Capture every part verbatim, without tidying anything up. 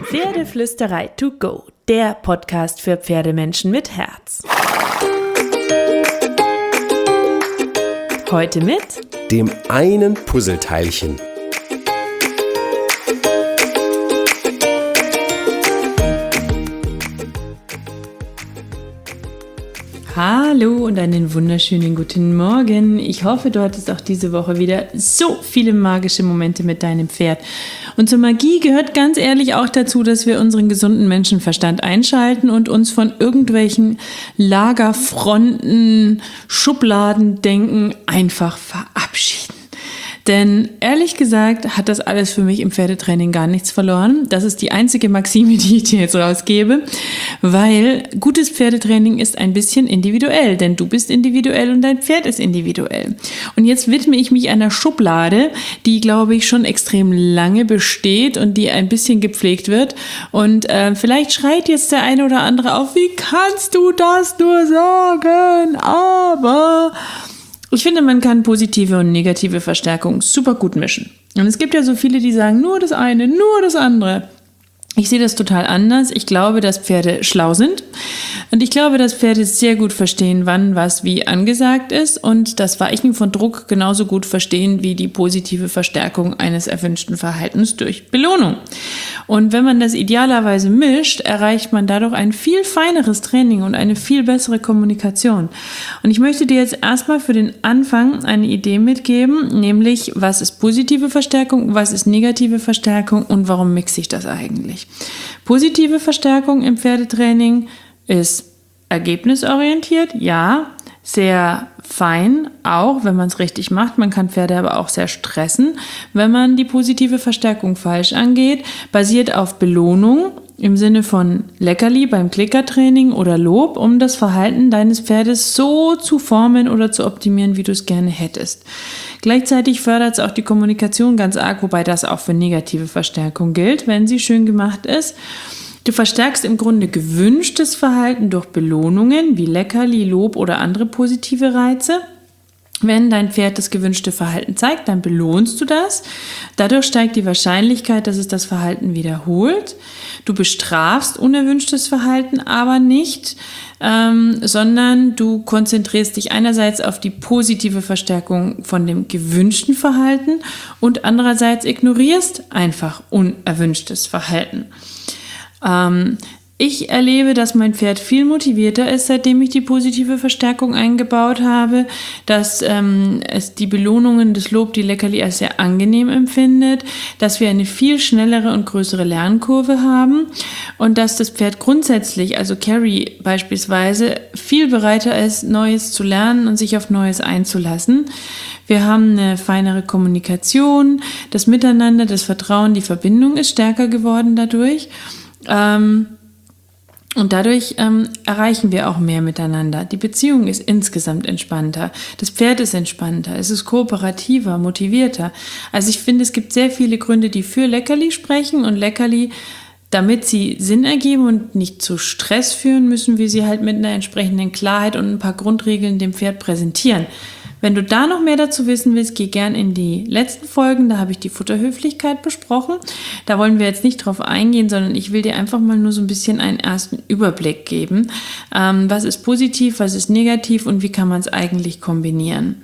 Pferdeflüsterei to go, der Podcast für Pferdemenschen mit Herz. Heute mit dem einen Puzzleteilchen. Hallo und einen wunderschönen guten Morgen. Ich hoffe, du hattest auch diese Woche wieder so viele magische Momente mit deinem Pferd. Und zur Magie gehört ganz ehrlich auch dazu, dass wir unseren gesunden Menschenverstand einschalten und uns von irgendwelchen Lagerfronten, Schubladendenken einfach verabschieden. Denn ehrlich gesagt hat das alles für mich im Pferdetraining gar nichts verloren. Das ist die einzige Maxime, die ich dir jetzt rausgebe, weil gutes Pferdetraining ist ein bisschen individuell, denn du bist individuell und dein Pferd ist individuell. Und jetzt widme ich mich einer Schublade, die, glaube ich, schon extrem lange besteht und die ein bisschen gepflegt wird. Und äh, vielleicht schreit jetzt der eine oder andere auf, wie kannst du das nur sagen? Aber ich finde, man kann positive und negative Verstärkung super gut mischen. Und es gibt ja so viele, die sagen, nur das eine, nur das andere. Ich sehe das total anders. Ich glaube, dass Pferde schlau sind. Und ich glaube, dass Pferde sehr gut verstehen, wann was wie angesagt ist und das Weichen von Druck genauso gut verstehen wie die positive Verstärkung eines erwünschten Verhaltens durch Belohnung. Und wenn man das idealerweise mischt, erreicht man dadurch ein viel feineres Training und eine viel bessere Kommunikation. Und ich möchte dir jetzt erstmal für den Anfang eine Idee mitgeben, nämlich was ist positive Verstärkung, was ist negative Verstärkung und warum mixe ich das eigentlich? Positive Verstärkung im Pferdetraining ist ergebnisorientiert, ja, sehr fein, auch wenn man es richtig macht. Man kann Pferde aber auch sehr stressen, wenn man die positive Verstärkung falsch angeht, basiert auf Belohnung im Sinne von Leckerli beim Klickertraining oder Lob, um das Verhalten deines Pferdes so zu formen oder zu optimieren, wie du es gerne hättest. Gleichzeitig fördert es auch die Kommunikation ganz arg, wobei das auch für negative Verstärkung gilt, wenn sie schön gemacht ist. Du verstärkst im Grunde gewünschtes Verhalten durch Belohnungen wie Leckerli, Lob oder andere positive Reize. Wenn dein Pferd das gewünschte Verhalten zeigt, dann belohnst du das. Dadurch steigt die Wahrscheinlichkeit, dass es das Verhalten wiederholt. Du bestrafst unerwünschtes Verhalten aber nicht, ähm, sondern du konzentrierst dich einerseits auf die positive Verstärkung von dem gewünschten Verhalten und andererseits ignorierst einfach unerwünschtes Verhalten. Ähm, ich erlebe, dass mein Pferd viel motivierter ist, seitdem ich die positive Verstärkung eingebaut habe, dass ähm, es die Belohnungen, das Lob, die Leckerli als sehr angenehm empfindet, dass wir eine viel schnellere und größere Lernkurve haben und dass das Pferd grundsätzlich, also Carrie beispielsweise, viel bereiter ist, Neues zu lernen und sich auf Neues einzulassen. Wir haben eine feinere Kommunikation, das Miteinander, das Vertrauen, die Verbindung ist stärker geworden dadurch. Ähm, Und dadurch ähm, erreichen wir auch mehr miteinander. Die Beziehung ist insgesamt entspannter. Das Pferd ist entspannter. Es ist kooperativer, motivierter. Also ich finde, es gibt sehr viele Gründe, die für Leckerli sprechen. Und Leckerli, damit sie Sinn ergeben und nicht zu Stress führen, müssen wir sie halt mit einer entsprechenden Klarheit und ein paar Grundregeln dem Pferd präsentieren. Wenn du da noch mehr dazu wissen willst, geh gern in die letzten Folgen, da habe ich die Futterhöflichkeit besprochen. Da wollen wir jetzt nicht drauf eingehen, sondern ich will dir einfach mal nur so ein bisschen einen ersten Überblick geben. Ähm, was ist positiv, was ist negativ und wie kann man es eigentlich kombinieren?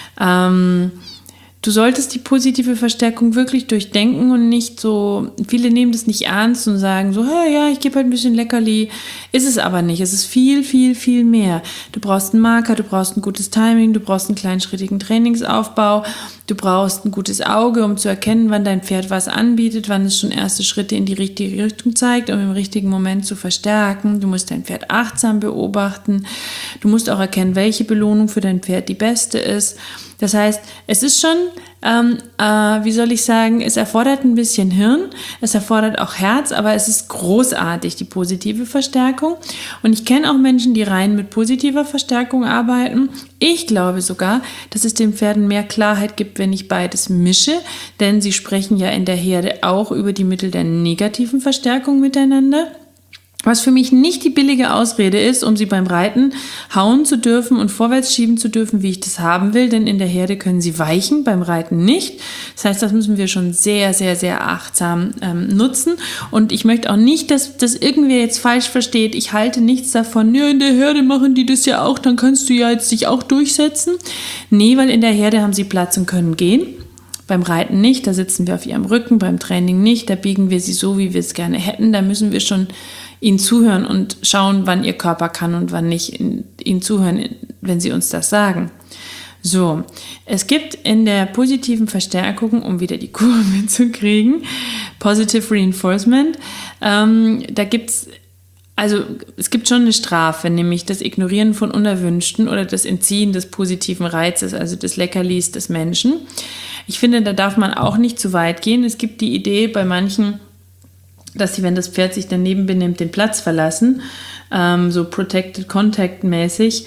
Ähm, Du solltest die positive Verstärkung wirklich durchdenken und nicht so, viele nehmen das nicht ernst und sagen so, hey, ja, ich gebe halt ein bisschen Leckerli. Ist es aber nicht. Es ist viel, viel, viel mehr. Du brauchst einen Marker, du brauchst ein gutes Timing, du brauchst einen kleinschrittigen Trainingsaufbau, du brauchst ein gutes Auge, um zu erkennen, wann dein Pferd was anbietet, wann es schon erste Schritte in die richtige Richtung zeigt, um im richtigen Moment zu verstärken. Du musst dein Pferd achtsam beobachten. Du musst auch erkennen, welche Belohnung für dein Pferd die beste ist. Das heißt, es ist schon, ähm, äh, wie soll ich sagen, es erfordert ein bisschen Hirn, es erfordert auch Herz, aber es ist großartig, die positive Verstärkung. Und ich kenne auch Menschen, die rein mit positiver Verstärkung arbeiten. Ich glaube sogar, dass es den Pferden mehr Klarheit gibt, wenn ich beides mische, denn sie sprechen ja in der Herde auch über die Mittel der negativen Verstärkung miteinander. Was für mich nicht die billige Ausrede ist, um sie beim Reiten hauen zu dürfen und vorwärts schieben zu dürfen, wie ich das haben will, denn in der Herde können sie weichen, beim Reiten nicht. Das heißt, das müssen wir schon sehr, sehr, sehr achtsam ähm, nutzen. Und ich möchte auch nicht, dass das irgendwer jetzt falsch versteht. Ich halte nichts davon, ja, in der Herde machen die das ja auch, dann kannst du ja jetzt dich auch durchsetzen. Nee, weil in der Herde haben sie Platz und können gehen. Beim Reiten nicht, da sitzen wir auf ihrem Rücken, beim Training nicht, da biegen wir sie so, wie wir es gerne hätten. Da müssen wir schon ihnen zuhören und schauen, wann ihr Körper kann und wann nicht, ihnen zuhören, wenn sie uns das sagen. So, es gibt in der positiven Verstärkung, um wieder die Kurve zu kriegen, Positive Reinforcement, ähm, da gibt's Also es gibt schon eine Strafe, nämlich das Ignorieren von unerwünschten oder das Entziehen des positiven Reizes, also des Leckerlis des Menschen. Ich finde, da darf man auch nicht zu weit gehen. Es gibt die Idee bei manchen, dass sie, wenn das Pferd sich daneben benimmt, den Platz verlassen, ähm, so Protected Contact mäßig.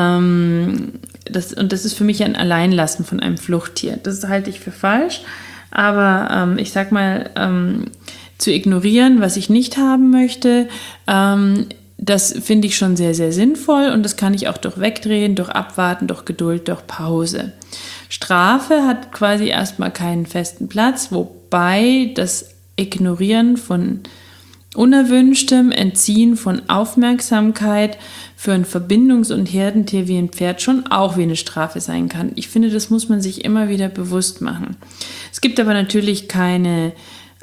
Ähm, das, und das ist für mich ein Alleinlassen von einem Fluchttier. Das halte ich für falsch, aber ähm, ich sag mal, ähm, zu ignorieren, was ich nicht haben möchte, ähm, das finde ich schon sehr, sehr sinnvoll und das kann ich auch durch Wegdrehen, durch Abwarten, durch Geduld, durch Pause. Strafe hat quasi erstmal keinen festen Platz, wobei das Ignorieren von unerwünschtem, Entziehen von Aufmerksamkeit für ein Verbindungs- und Herdentier wie ein Pferd schon auch wie eine Strafe sein kann. Ich finde, das muss man sich immer wieder bewusst machen. Es gibt aber natürlich keine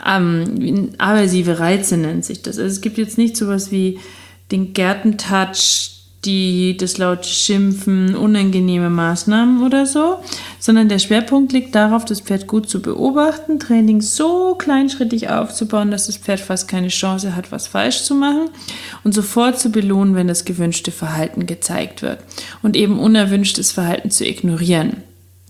Ähm, aversive Reize nennt sich das. Also es gibt jetzt nicht sowas wie den Gärtentouch, die, das laute Schimpfen, unangenehme Maßnahmen oder so, sondern der Schwerpunkt liegt darauf, das Pferd gut zu beobachten, Training so kleinschrittig aufzubauen, dass das Pferd fast keine Chance hat, was falsch zu machen und sofort zu belohnen, wenn das gewünschte Verhalten gezeigt wird und eben unerwünschtes Verhalten zu ignorieren.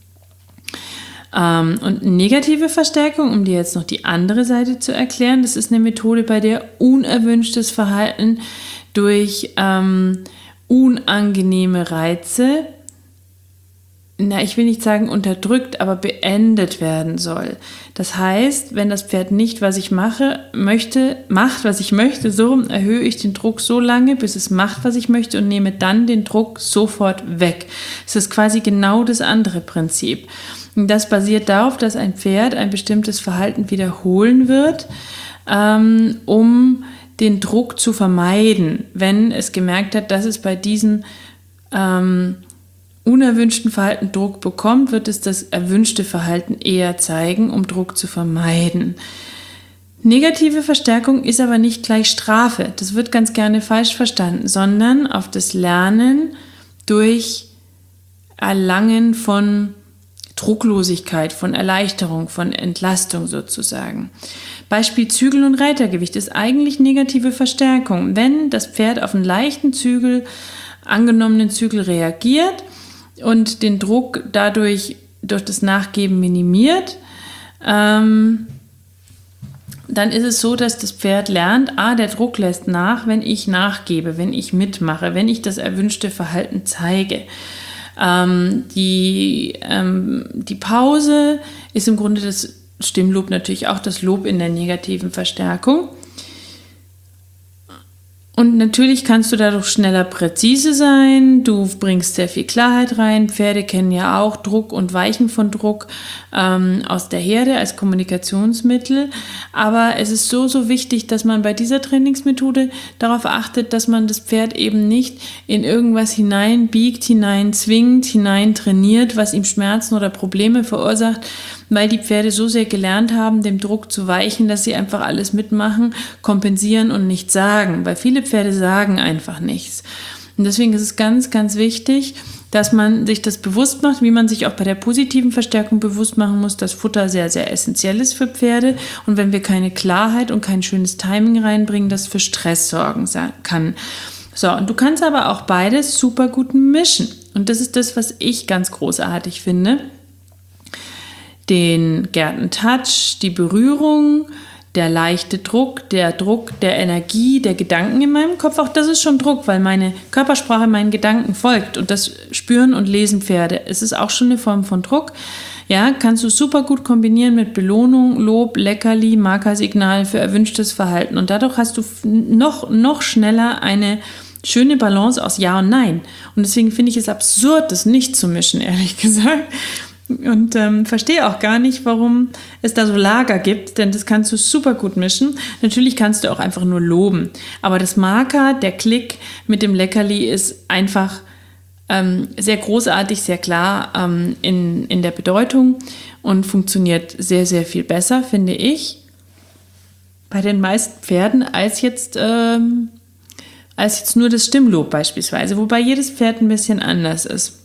Ähm, und negative Verstärkung, um dir jetzt noch die andere Seite zu erklären, das ist eine Methode, bei der unerwünschtes Verhalten durch ähm, unangenehme Reize, na, ich will nicht sagen unterdrückt, aber beendet werden soll. Das heißt, wenn das Pferd nicht, was ich mache, möchte, macht, was ich möchte, so erhöhe ich den Druck so lange, bis es macht, was ich möchte und nehme dann den Druck sofort weg. Das ist quasi genau das andere Prinzip. Und das basiert darauf, dass ein Pferd ein bestimmtes Verhalten wiederholen wird, ähm, um den Druck zu vermeiden, wenn es gemerkt hat, dass es bei diesem ähm, unerwünschten Verhalten Druck bekommt, wird es das erwünschte Verhalten eher zeigen, um Druck zu vermeiden. Negative Verstärkung ist aber nicht gleich Strafe. Das wird ganz gerne falsch verstanden, sondern auf das Lernen durch Erlangen von Drucklosigkeit, von Erleichterung, von Entlastung sozusagen. Beispiel Zügel und Reitergewicht ist eigentlich negative Verstärkung. Wenn das Pferd auf einen leichten Zügel, angenommenen Zügel reagiert und den Druck dadurch durch das Nachgeben minimiert, ähm, dann ist es so, dass das Pferd lernt, ah, der Druck lässt nach, wenn ich nachgebe, wenn ich mitmache, wenn ich das erwünschte Verhalten zeige. Ähm, die, ähm, die Pause ist im Grunde das Stimmlob, natürlich auch das Lob in der negativen Verstärkung. Und natürlich kannst du dadurch schneller präzise sein, du bringst sehr viel Klarheit rein. Pferde kennen ja auch Druck und Weichen von Druck ähm, aus der Herde als Kommunikationsmittel. Aber es ist so, so wichtig, dass man bei dieser Trainingsmethode darauf achtet, dass man das Pferd eben nicht in irgendwas hineinbiegt, hineinzwingt, hineintrainiert, was ihm Schmerzen oder Probleme verursacht, weil die Pferde so sehr gelernt haben, dem Druck zu weichen, dass sie einfach alles mitmachen, kompensieren und nichts sagen. Weil viele Pferde sagen einfach nichts. Und deswegen ist es ganz, ganz wichtig, dass man sich das bewusst macht, wie man sich auch bei der positiven Verstärkung bewusst machen muss, dass Futter sehr, sehr essentiell ist für Pferde. Und wenn wir keine Klarheit und kein schönes Timing reinbringen, das für Stress sorgen kann. So, und du kannst aber auch beides super gut mischen. Und das ist das, was ich ganz großartig finde. Den Gärtentouch, die Berührung, der leichte Druck, der Druck der Energie, der Gedanken in meinem Kopf, auch das ist schon Druck, weil meine Körpersprache meinen Gedanken folgt und das spüren und lesen Pferde. Es ist auch schon eine Form von Druck. Ja, kannst du super gut kombinieren mit Belohnung, Lob, Leckerli, Markersignal für erwünschtes Verhalten. Und dadurch hast du noch, noch schneller eine schöne Balance aus Ja und Nein. Und deswegen finde ich es absurd, das nicht zu mischen, ehrlich gesagt. Und ähm, verstehe auch gar nicht, warum es da so Lager gibt, denn das kannst du super gut mischen. Natürlich kannst du auch einfach nur loben. Aber das Marker, der Klick mit dem Leckerli ist einfach ähm, sehr großartig, sehr klar ähm, in, in der Bedeutung und funktioniert sehr, sehr viel besser, finde ich, bei den meisten Pferden als jetzt, ähm, als jetzt nur das Stimmlob beispielsweise, wobei jedes Pferd ein bisschen anders ist.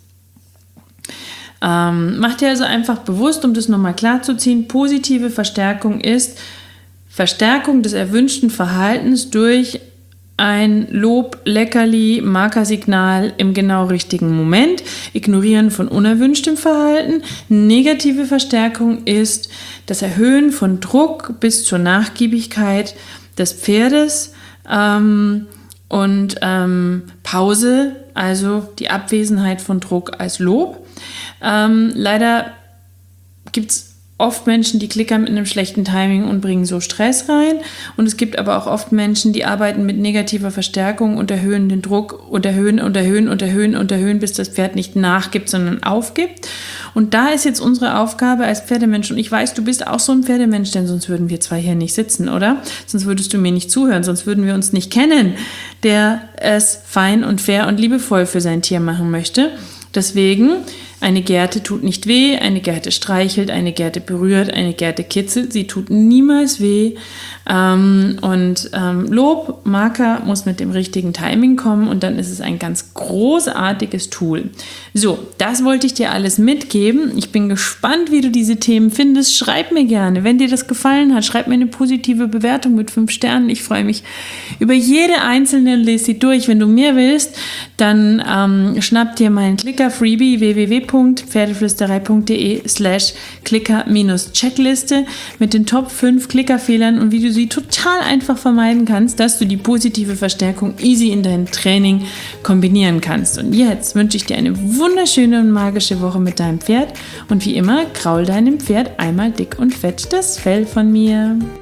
Ähm, mach dir also einfach bewusst, um das nochmal klarzuziehen, positive Verstärkung ist Verstärkung des erwünschten Verhaltens durch ein Lob, Leckerli, Markersignal im genau richtigen Moment, Ignorieren von unerwünschtem Verhalten. Negative Verstärkung ist das Erhöhen von Druck bis zur Nachgiebigkeit des Pferdes ähm, und ähm, Pause, also die Abwesenheit von Druck als Lob. Ähm, leider gibt es oft Menschen, die klickern mit einem schlechten Timing und bringen so Stress rein. Und es gibt aber auch oft Menschen, die arbeiten mit negativer Verstärkung und erhöhen den Druck und erhöhen und erhöhen und erhöhen und erhöhen, bis das Pferd nicht nachgibt, sondern aufgibt. Und da ist jetzt unsere Aufgabe als Pferdemensch, und ich weiß, du bist auch so ein Pferdemensch, denn sonst würden wir zwei hier nicht sitzen, oder? Sonst würdest du mir nicht zuhören, sonst würden wir uns nicht kennen, der es fein und fair und liebevoll für sein Tier machen möchte. Deswegen, eine Gerte tut nicht weh, eine Gerte streichelt, eine Gerte berührt, eine Gerte kitzelt, sie tut niemals weh. Ähm, und ähm, Lob, Marker muss mit dem richtigen Timing kommen und dann ist es ein ganz großartiges Tool. So, das wollte ich dir alles mitgeben. Ich bin gespannt, wie du diese Themen findest. Schreib mir gerne, wenn dir das gefallen hat, schreib mir eine positive Bewertung mit fünf Sternen. Ich freue mich über jede einzelne und lese sie durch. Wenn du mehr willst, dann ähm, schnapp dir meinen Clicker-Freebie w w w punkt pferdeflüsterei punkt de slash Clicker-Checkliste mit den Top fünf Klickerfehlern und wie du sie total einfach vermeiden kannst, dass du die positive Verstärkung easy in dein Training kombinieren kannst. Und jetzt wünsche ich dir eine wunderschöne und magische Woche mit deinem Pferd und wie immer, kraul deinem Pferd einmal dick und fett das Fell von mir.